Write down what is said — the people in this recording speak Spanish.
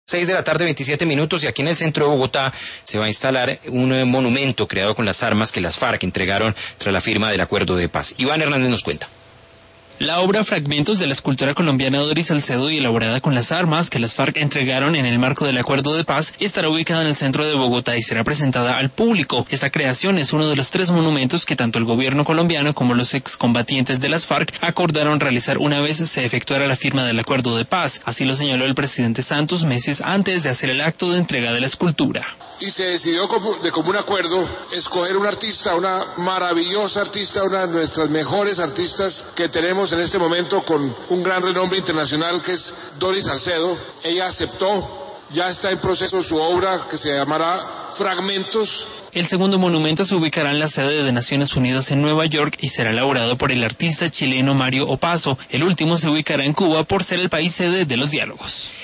6:27 y aquí en el centro de Bogotá se va a instalar un monumento creado con las armas que las FARC entregaron tras la firma del acuerdo de paz. Iván Hernández nos cuenta. La obra Fragmentos de la escultora colombiana Doris Salcedo y elaborada con las armas que las FARC entregaron en el marco del acuerdo de paz estará ubicada en el centro de Bogotá y será presentada al público. Esta creación es uno de los 3 monumentos que tanto el gobierno colombiano como los excombatientes de las FARC acordaron realizar una vez se efectuara la firma del acuerdo de paz. Así lo señaló el presidente Santos meses antes de hacer el acto de entrega de la escultura. Y se decidió de común acuerdo escoger un artista, una maravillosa artista, una de nuestras mejores artistas que tenemos en este momento con un gran renombre internacional que es Doris Salcedo. Ella aceptó, ya está en proceso su obra que se llamará Fragmentos. El segundo monumento se ubicará en la sede de Naciones Unidas en Nueva York y será elaborado por el artista chileno Mario Opazo. El último se ubicará en Cuba por ser el país sede de los diálogos.